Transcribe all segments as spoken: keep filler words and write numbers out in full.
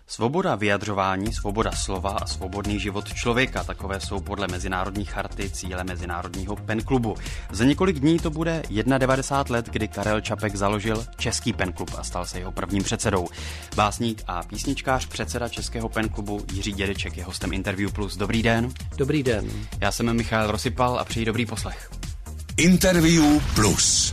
Svoboda vyjadřování, svoboda slova a svobodný život člověka, takové jsou podle Mezinárodní charty cíle Mezinárodního Pen Klubu. Za několik dní to bude devadesát jedna let, kdy Karel Čapek založil Český Pen Klub a stal se jeho prvním předsedou. Básník a písničkář, předseda Českého Pen Klubu Jiří Dědeček je hostem Interview Plus. Dobrý den. Dobrý den. Já jsem Michal Rosypal a přeji dobrý poslech. Interview Plus.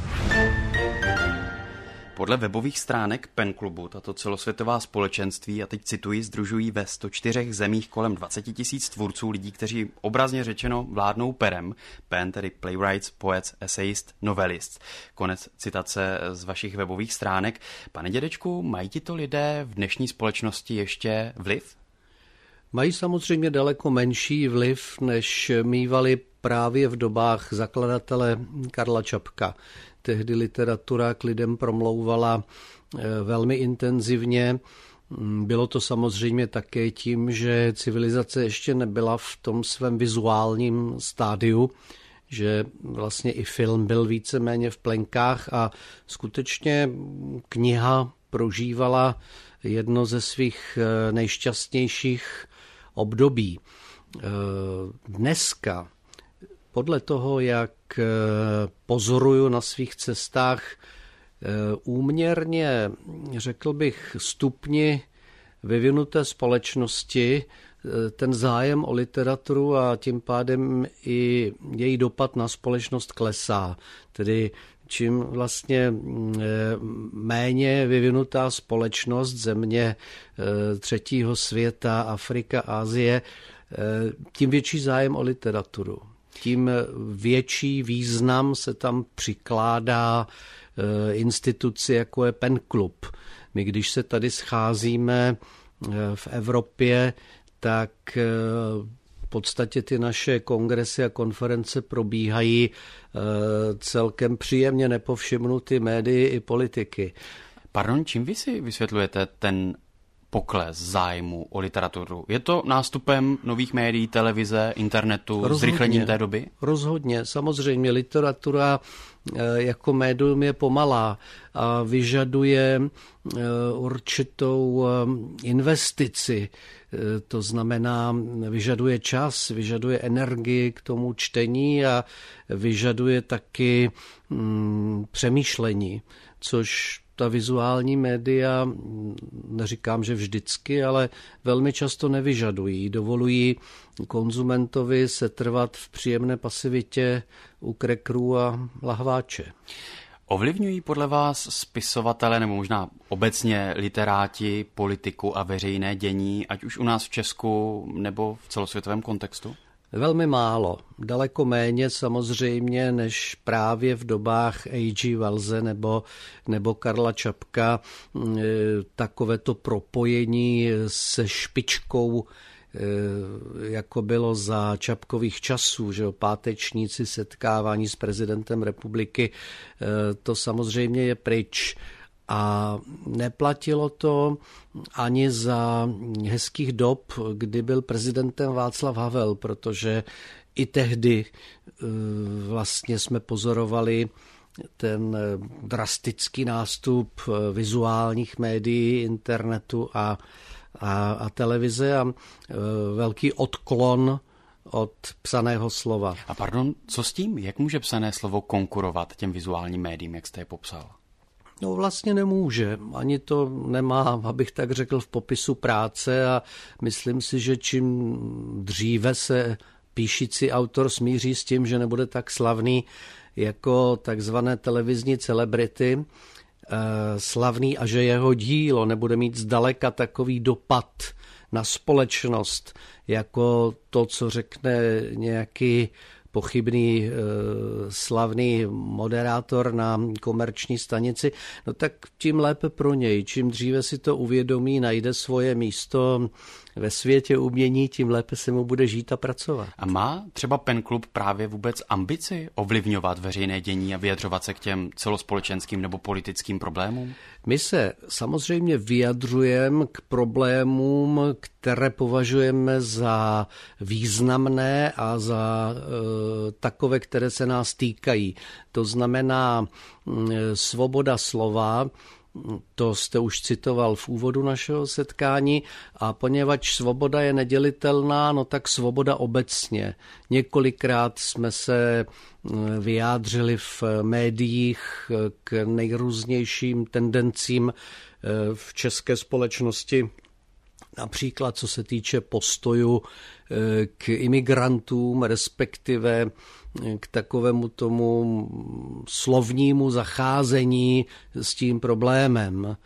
Podle webových stránek Pen Klubu tato celosvětová společenství, a teď cituji, sdružují ve sto čtyřech zemích kolem dvacet tisíc tvůrců, lidí, kteří obrazně řečeno vládnou perem. Pen, tedy playwrights, poets, essayist, novelist. Konec citace z vašich webových stránek. Pane Dědečku, mají tito lidé v dnešní společnosti ještě vliv? Mají samozřejmě daleko menší vliv, než mívali právě v dobách zakladatele Karla Čapka. Tehdy literatura k lidem promlouvala velmi intenzivně. Bylo to samozřejmě také tím, že civilizace ještě nebyla v tom svém vizuálním stádiu, že vlastně i film byl víceméně v plenkách a skutečně kniha prožívala jedno ze svých nejšťastnějších období. Dneska, podle toho, jak pozoruju na svých cestách, úměrně, řekl bych, stupni vyvinuté společnosti, ten zájem o literaturu a tím pádem i její dopad na společnost klesá. Tedy čím vlastně méně vyvinutá společnost, země třetího světa, Afrika, Asie, tím větší zájem o literaturu. Tím větší význam se tam přikládá instituci, jako je Pen Klub. My, když se tady scházíme v Evropě, tak v podstatě ty naše kongresy a konference probíhají celkem příjemně nepovšimnuty médii i politiky. Pardon, čím vy si vysvětlujete ten pokles zájmu o literaturu? Je to nástupem nových médií, televize, internetu, rozhodně, zrychlením té doby? Rozhodně. Samozřejmě literatura jako médium je pomalá a vyžaduje určitou investici. To znamená, vyžaduje čas, vyžaduje energii k tomu čtení a vyžaduje taky mm, přemýšlení, což ta vizuální média, neříkám, že vždycky, ale velmi často nevyžadují. Dovolují konzumentovi se trvat v příjemné pasivitě u krekrů a lahváče. Ovlivňují podle vás spisovatele nebo možná obecně literáti politiku a veřejné dění, ať už u nás v Česku nebo v celosvětovém kontextu? Velmi málo. Daleko méně samozřejmě, než právě v dobách há gé Wellse nebo, nebo Karla Čapka. Takovéto propojení se špičkou, jako bylo za Čapkových časů, že jo, pátečníci, setkávání s prezidentem republiky, to samozřejmě je pryč. A neplatilo to ani za hezkých dob, kdy byl prezidentem Václav Havel, protože i tehdy vlastně jsme pozorovali ten drastický nástup vizuálních médií, internetu a, a, a televize a velký odklon od psaného slova. A pardon, co s tím? Jak může psané slovo konkurovat těm vizuálním médiím, jak jste je popsal? No vlastně nemůže, ani to nemá, abych tak řekl, v popisu práce a myslím si, že čím dříve se píšící autor smíří s tím, že nebude tak slavný jako takzvané televizní celebrity, slavný a že jeho dílo nebude mít zdaleka takový dopad na společnost, jako to, co řekne nějaký pochybný slavný moderátor na komerční stanici, no tak tím lépe pro něj. Čím dříve si to uvědomí, najde svoje místo ve světě umění, tím lépe se mu bude žít a pracovat. A má třeba Pen Klub právě vůbec ambici ovlivňovat veřejné dění a vyjadřovat se k těm celospolečenským nebo politickým problémům? My se samozřejmě vyjadřujeme k problémům, které považujeme za významné a za e, takové, které se nás týkají. To znamená e, svoboda slova, To jste už citoval v úvodu našeho setkání a poněvadž svoboda je nedělitelná, no tak svoboda obecně. Několikrát jsme se vyjádřili v médiích k nejrůznějším tendencím v české společnosti, například co se týče postoju k imigrantům, respektive k takovému tomu slovnímu zacházení s tím problémem.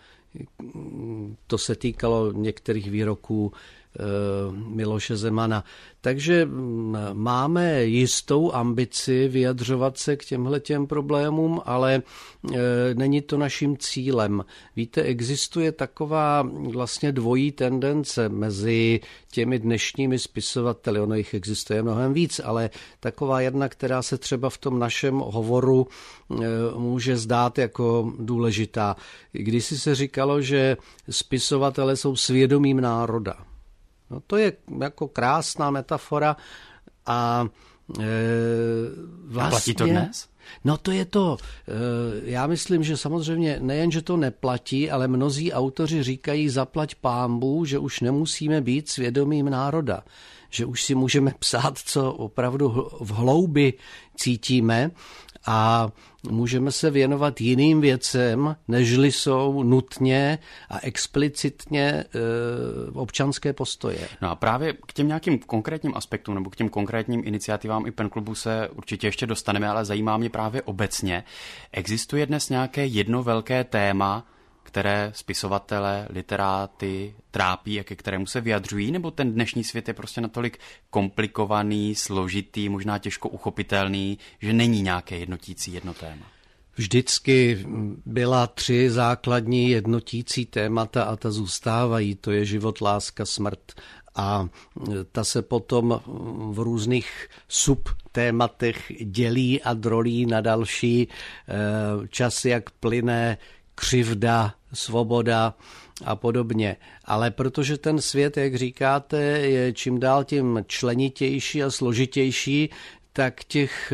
To se týkalo některých výroků Miloše Zemana. Takže máme jistou ambici vyjadřovat se k těmhletěm problémům, ale není to naším cílem. Víte, existuje taková vlastně dvojí tendence mezi těmi dnešními spisovateli. Ono jich existuje mnohem víc, ale taková jedna, která se třeba v tom našem hovoru může zdát jako důležitá. Kdysi se říkalo, že spisovatelé jsou svědomím národa. No to je jako krásná metafora a e, vlastně... A platí to dnes? No to je to. E, já myslím, že samozřejmě nejen, že to neplatí, ale mnozí autoři říkají zaplať pánbůh, že už nemusíme být svědomím národa. Že už si můžeme psát, co opravdu v hloubi cítíme a můžeme se věnovat jiným věcem, nežli jsou nutně a explicitně e, občanské postoje. No a právě k těm nějakým konkrétním aspektům nebo k těm konkrétním iniciativám i Penklubu se určitě ještě dostaneme, ale zajímá mě právě obecně. Existuje dnes nějaké jedno velké téma, které spisovatele, literáty trápí a ke kterému se vyjadřují, nebo ten dnešní svět je prostě natolik komplikovaný, složitý, možná těžko uchopitelný, že není nějaké jednotící jedno téma? Vždycky byla tři základní jednotící témata a ta zůstávají. To je život, láska, smrt. A ta se potom v různých subtématech dělí a drolí na další. Čas, jak plyne, křivda, svoboda a podobně. Ale protože ten svět, jak říkáte, je čím dál tím členitější a složitější, tak těch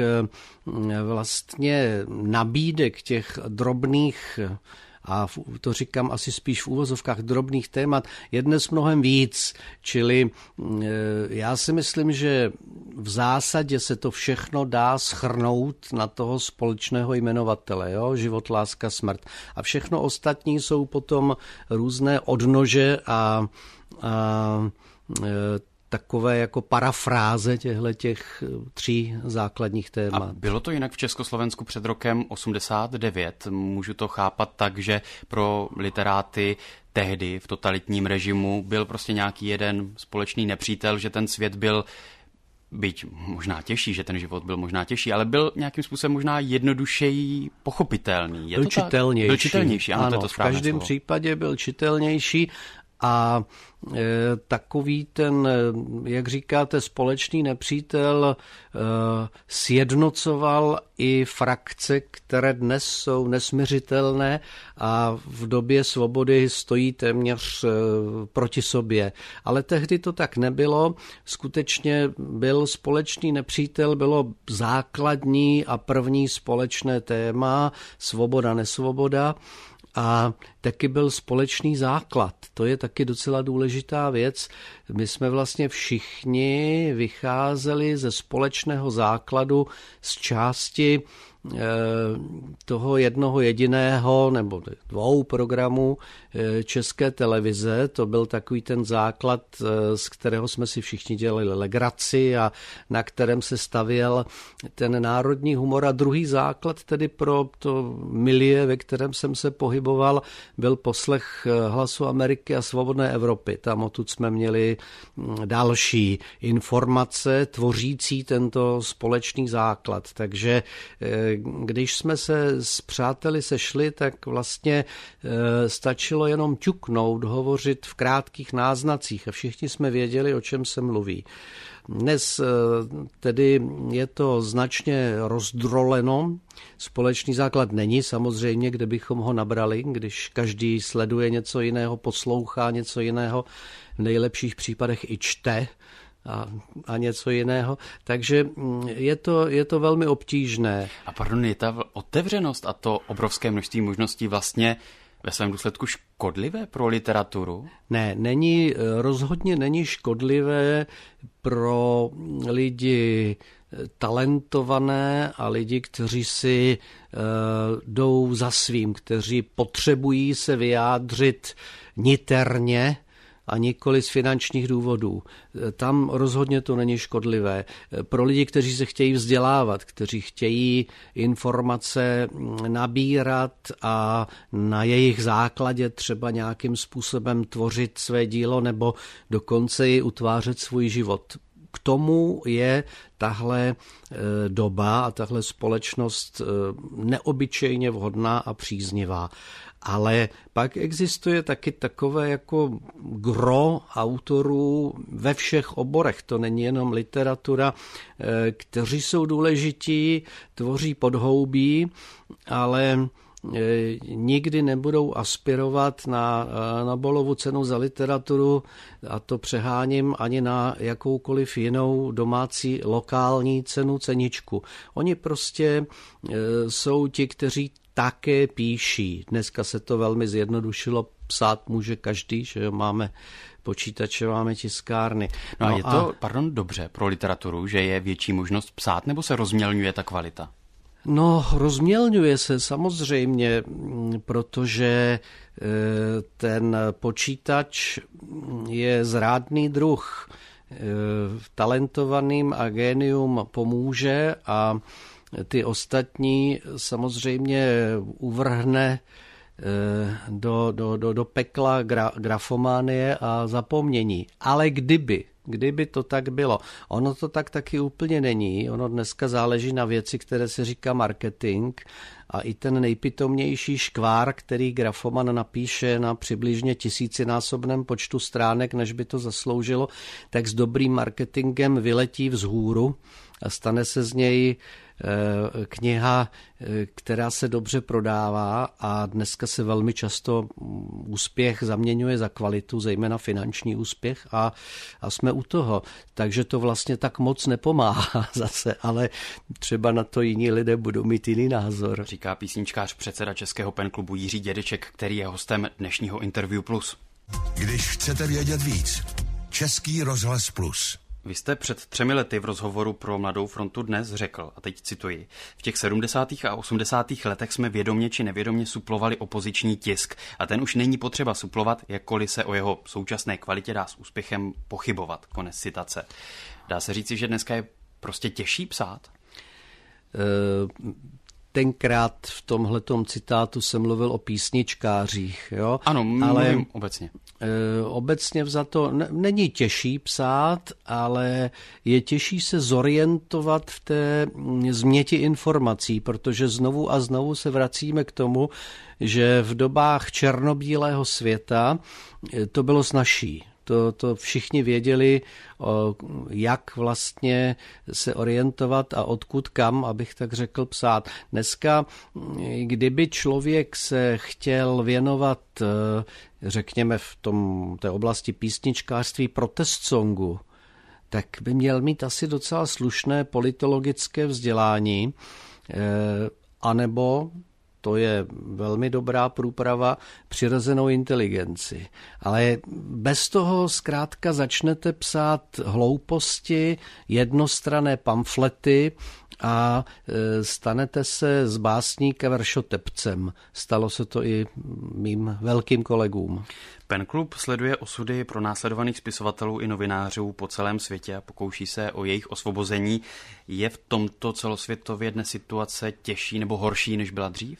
vlastně nabídek, těch drobných, a to říkám asi spíš v úvozovkách, drobných témat, je dnes mnohem víc. Čili já si myslím, že v zásadě se to všechno dá shrnout na toho společného jmenovatele, jo? Život, láska, smrt. A všechno ostatní jsou potom různé odnože a, a takové jako parafráze těchto tří základních témat. A bylo to jinak v Československu před rokem osmdesát devět? Můžu to chápat tak, že pro literáty tehdy v totalitním režimu byl prostě nějaký jeden společný nepřítel, že ten svět byl, byť možná těžší, že ten život byl možná těžší, ale byl nějakým způsobem možná jednodušeji pochopitelný. Je byl to čitelnější. Tak? Byl čitelnější, ano, ano, to je to správné v každém slovo. případě byl čitelnější. A e, takový ten, jak říkáte, společný nepřítel e, sjednocoval i frakce, které dnes jsou nesmiřitelné a v době svobody stojí téměř e, proti sobě. Ale tehdy to tak nebylo. Skutečně byl společný nepřítel, bylo základní a první společné téma svoboda, nesvoboda. A taky byl společný základ. To je taky docela důležitá věc. My jsme vlastně všichni vycházeli ze společného základu z části toho jednoho jediného nebo dvou programů České televize. To byl takový ten základ, z kterého jsme si všichni dělali legraci a na kterém se stavěl ten národní humor. A druhý základ tedy pro to milie, ve kterém jsem se pohyboval, byl poslech Hlasu Ameriky a Svobodné Evropy. Tam odtud jsme měli další informace tvořící tento společný základ. Takže když jsme se s přáteli sešli, tak vlastně e, stačilo jenom ťuknout, hovořit v krátkých náznacích a všichni jsme věděli, o čem se mluví. Dnes e, tedy je to značně rozdroleno. Společný základ není samozřejmě, kde bychom ho nabrali, když každý sleduje něco jiného, poslouchá něco jiného, v nejlepších případech i čte a, a něco jiného. Takže je to, je to velmi obtížné. A pardon, je ta otevřenost a to obrovské množství možností vlastně ve svém důsledku škodlivé pro literaturu? Ne, není, rozhodně není škodlivé pro lidi talentované a lidi, kteří si uh, jdou za svým, kteří potřebují se vyjádřit niterně a nikoli z finančních důvodů. Tam rozhodně to není škodlivé. Pro lidi, kteří se chtějí vzdělávat, kteří chtějí informace nabírat a na jejich základě třeba nějakým způsobem tvořit své dílo nebo dokonce i utvářet svůj život. K tomu je tahle doba a tahle společnost neobyčejně vhodná a příznivá. Ale pak existuje taky takové jako gro autorů ve všech oborech, to není jenom literatura, kteří jsou důležití, tvoří podhoubí, ale nikdy nebudou aspirovat na Nobelovu cenu za literaturu, a to přeháním, ani na jakoukoliv jinou domácí lokální cenu, ceničku. Oni prostě jsou ti, kteří také píší. Dneska se to velmi zjednodušilo, psát může každý, že máme počítače, máme tiskárny. No, no a je to, a... pardon, dobře pro literaturu, že je větší možnost psát, nebo se rozmělňuje ta kvalita? No, rozmělňuje se samozřejmě, protože ten počítač je zrádný druh. Talentovaným a génium pomůže a ty ostatní samozřejmě uvrhne do, do, do, do pekla gra, grafománie a zapomnění. Ale kdyby, kdyby to tak bylo. Ono to tak taky úplně není. Ono dneska záleží na věci, které se říká marketing, a i ten nejpitomnější škvár, který grafoman napíše na přibližně tisícinásobném počtu stránek, než by to zasloužilo, tak s dobrým marketingem vyletí vzhůru a stane se z něj kniha, která se dobře prodává, a dneska se velmi často úspěch zaměňuje za kvalitu, zejména finanční úspěch, a, a jsme u toho. Takže to vlastně tak moc nepomáhá zase, ale třeba na to jiní lidé budou mít jiný názor. Říká písničkář, předseda Českého penklubu Jiří Dědeček, který je hostem dnešního Interview Plus. Když chcete vědět víc, Český rozhlas Plus. Vy jste před třemi lety v rozhovoru pro Mladou frontu Dnes řekl, a teď cituji, v těch sedmdesátých a osmdesátých letech jsme vědomě či nevědomě suplovali opoziční tisk a ten už není potřeba suplovat, jakkoliv se o jeho současné kvalitě dá s úspěchem pochybovat. Konec citace. Dá se říci, že dneska je prostě těžší psát? Uh... Tenkrát v tomhletom citátu jsem mluvil o písničkářích. Jo? Ano, ale mluvím obecně. E, obecně vzato ne, není těžší psát, ale je těžší se zorientovat v té změti informací, protože znovu a znovu se vracíme k tomu, že v dobách černobílého světa to bylo snazší. To, to všichni věděli, jak vlastně se orientovat a odkud kam, abych tak řekl, psát. Dneska, kdyby člověk se chtěl věnovat, řekněme, v tom, té oblasti písničkářství protest songu, tak by měl mít asi docela slušné politologické vzdělání, anebo to je velmi dobrá průprava, přirozenou inteligenci. Ale bez toho zkrátka začnete psát hlouposti, jednostranné pamflety a stanete se z básníka veršotepcem. Stalo se to i mým velkým kolegům. Penklub sleduje osudy pronásledovaných spisovatelů i novinářů po celém světě a pokouší se o jejich osvobození. Je v tomto celosvětově dnes situace těžší nebo horší, než byla dřív?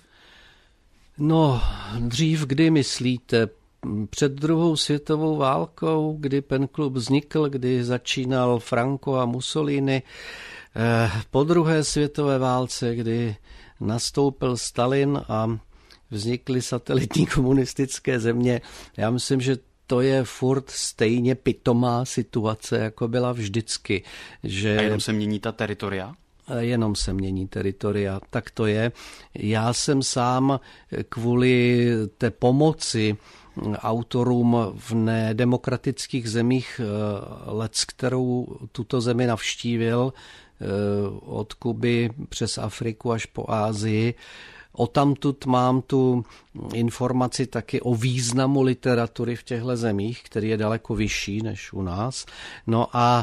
No, dřív kdy myslíte? Před druhou světovou válkou, kdy Penklub vznikl, kdy začínal Franco a Mussolini, po druhé světové válce, kdy nastoupil Stalin a vznikly satelitní komunistické země. Já myslím, že to je furt stejně pitomá situace, jako byla vždycky. Že... A jenom se mění ta teritoria? Jenom se mění teritoria, tak to je. Já jsem sám kvůli té pomoci autorům v nedemokratických zemích let, kterou tuto zemi navštívil, od Kuby přes Afriku až po Asii, odtamtud mám tu informaci taky o významu literatury v těchto zemích, který je daleko vyšší než u nás. No a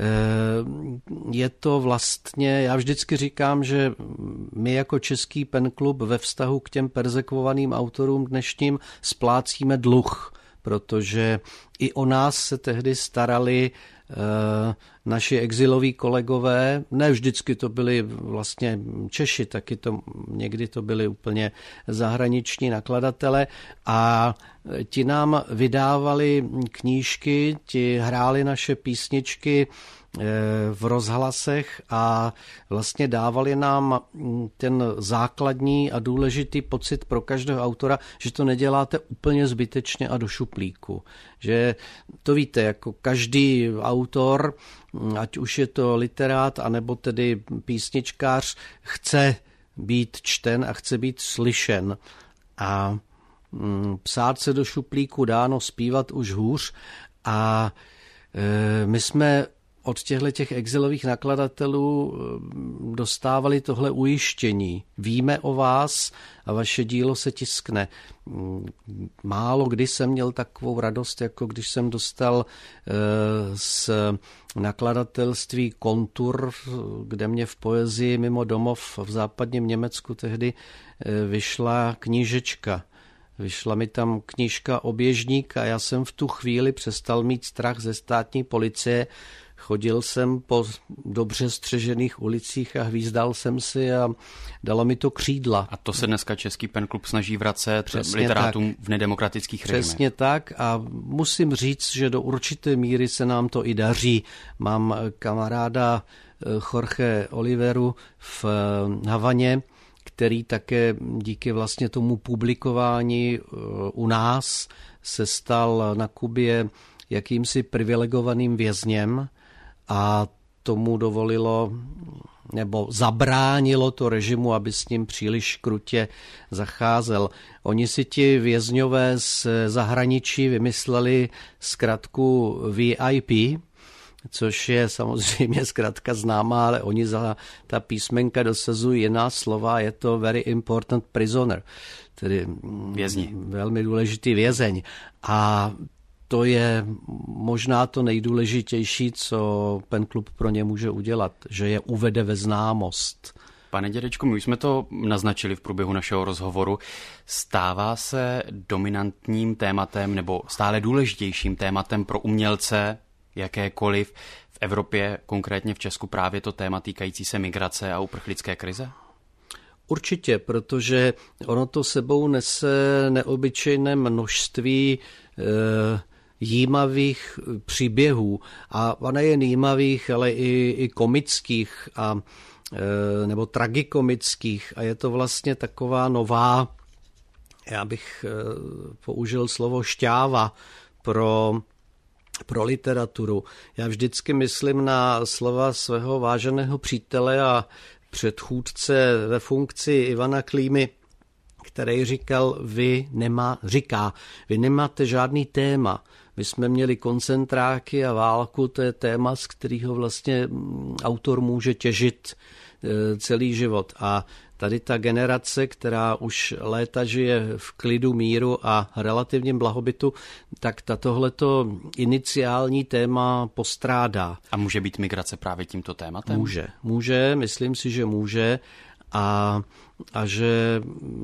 je to vlastně, já vždycky říkám, že my jako Český penklub ve vztahu k těm perzekvovaným autorům dnešním splácíme dluh, protože i o nás se tehdy starali naši exiloví kolegové, ne vždycky to byli vlastně Češi, taky to někdy to byli úplně zahraniční nakladatele a ti nám vydávali knížky, ti hráli naše písničky v rozhlasech a vlastně dávali nám ten základní a důležitý pocit pro každého autora, že to neděláte úplně zbytečně a do šuplíku. Že to víte, jako každý autor, ať už je to literát, anebo tedy písničkář, chce být čten a chce být slyšen. A psát se do šuplíku dáno, zpívat už hůř. A my jsme od těchto těch exilových nakladatelů dostávali tohle ujištění. Víme o vás a vaše dílo se tiskne. Málo kdy jsem měl takovou radost, jako když jsem dostal z nakladatelství Kontur, kde mě v poezii mimo domov v západním Německu tehdy vyšla knížečka. Vyšla mi tam knížka Oběžník a já jsem v tu chvíli přestal mít strach ze státní policie. Chodil jsem po dobře střežených ulicích a hvízdal jsem si a dalo mi to křídla. A to se dneska Český penklub snaží vracet Přesně literátům tak. v nedemokratických režimech. Přesně tak a musím říct, že do určité míry se nám to i daří. Mám kamaráda Jorge Oliveru v Havaně, který také díky vlastně tomu publikování u nás se stal na Kubě jakýmsi privilegovaným vězněm a tomu dovolilo nebo zabránilo to režimu, aby s ním příliš krutě zacházel. Oni si ti vězňové z zahraničí vymysleli zkratku V I P, což je samozřejmě zkrátka známá, ale oni za ta písmenka dosazují jiná slova, je to very important prisoner, tedy vězni. Velmi důležitý vězeň. A to je možná to nejdůležitější, co penklub pro ně může udělat, že je uvede ve známost. Pane Dědečku, my už jsme to naznačili v průběhu našeho rozhovoru. Stává se dominantním tématem nebo stále důležitějším tématem pro umělce jakékoliv v Evropě, konkrétně v Česku, právě to téma týkající se migrace a uprchlické krize? Určitě, protože ono to sebou nese neobyčejné množství e, jímavých příběhů. A nejen jímavých, ale i, i komických a, e, nebo tragikomických. A je to vlastně taková nová, já bych e, použil slovo šťáva pro pro literaturu. Já vždycky myslím na slova svého váženého přítele a předchůdce ve funkci Ivana Klímy, který říkal, vy nemá, říká, vy nemáte žádný téma. My jsme měli koncentráky a válku, to je téma, z kterého vlastně autor může těžit celý život. A tady ta generace, která už léta žije v klidu, míru a relativním blahobytu, tak ta tohleto iniciální téma postrádá. A může být migrace právě tímto tématem? Může, může, myslím si, že může. A, a že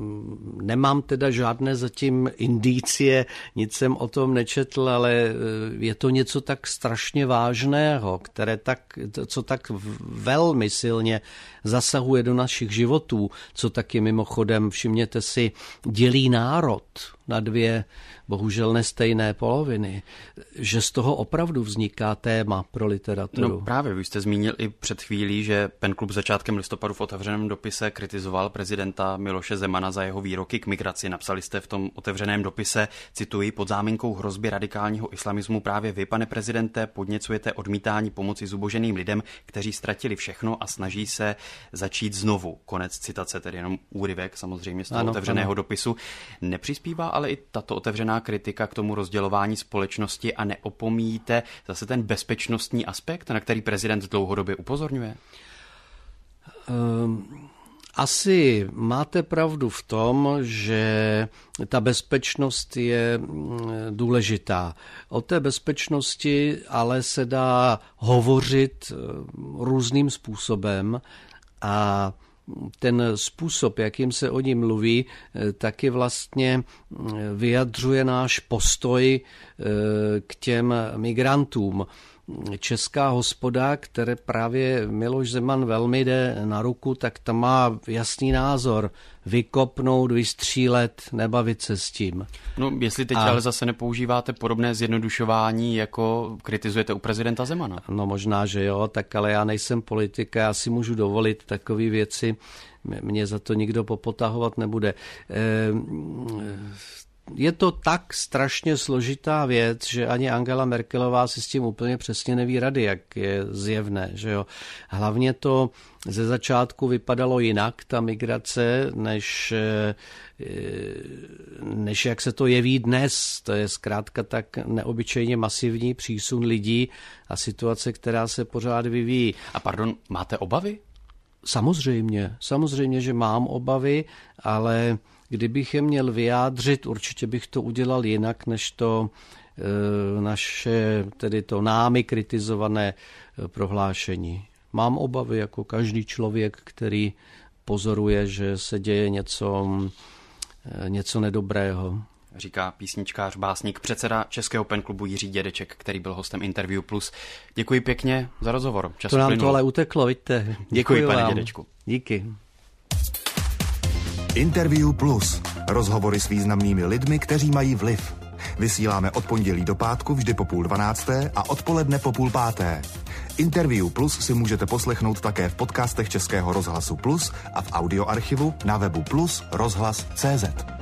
nemám teda žádné zatím indicie, nic jsem o tom nečetl, ale je to něco tak strašně vážného, které tak, co tak velmi silně zasahuje do našich životů, co taky mimochodem, všimněte si, dělí národ na dvě bohužel nestejné poloviny, že z toho opravdu vzniká téma pro literaturu. No právě, vy jste zmínil i před chvílí, že penklub začátkem listopadu v otevřeném dopise kritizoval prezidenta Miloše Zemana za jeho výroky k migraci. Napsali jste v tom otevřeném dopise, cituji, pod záminkou hrozby radikálního islamismu právě vy, pane prezidente, podněcujete odmítání pomoci zuboženým lidem, kteří ztratili všechno a snaží se začít znovu. Konec citace, tedy jenom úryvek samozřejmě z toho ano, otevřeného ano. dopisu. Nepřispívá ale i tato otevřená kritika k tomu rozdělování společnosti a neopomíjíte zase ten bezpečnostní aspekt, na který prezident dlouhodobě upozorňuje? Um, Asi máte pravdu v tom, že ta bezpečnost je důležitá. O té bezpečnosti ale se dá hovořit různým způsobem a ten způsob, jakým se o ní mluví, taky vlastně vyjadřuje náš postoj k těm migrantům. Česká hospoda, které právě Miloš Zeman velmi jde na ruku, tak ta má jasný názor. Vykopnout, vystřílet, nebavit se s tím. No, jestli teď a... ale zase nepoužíváte podobné zjednodušování, jako kritizujete u prezidenta Zemana. No možná, že jo, tak ale já nejsem politik a já si můžu dovolit takové věci. Mě za to nikdo popotahovat nebude. Je to tak strašně složitá věc, že ani Angela Merkelová si s tím úplně přesně neví rady, jak je zjevné. Že jo? Hlavně to ze začátku vypadalo jinak, ta migrace, než, než jak se to jeví dnes. To je zkrátka tak neobyčejně masivní přísun lidí a situace, která se pořád vyvíjí. A pardon, máte obavy? Samozřejmě, samozřejmě, že mám obavy, ale kdybych je měl vyjádřit, určitě bych to udělal jinak, než to e, naše, tedy to námi kritizované e, prohlášení. Mám obavy jako každý člověk, který pozoruje, že se děje něco, e, něco nedobrého. Říká písničkář, básník, předseda Českého penklubu Jiří Dědeček, který byl hostem Interview Plus. Děkuji pěkně za rozhovor. Čas to nám plynul. to ale uteklo, vidíte. Děkuji, Děkuji pane vám. Dědečku. Díky. Interview Plus. Rozhovory s významnými lidmi, kteří mají vliv. Vysíláme od pondělí do pátku vždy po půl dvanácté a odpoledne po půl páté. Interview Plus si můžete poslechnout také v podcastech Českého rozhlasu Plus a v audioarchivu na webu plus rozhlas tečka cé zet.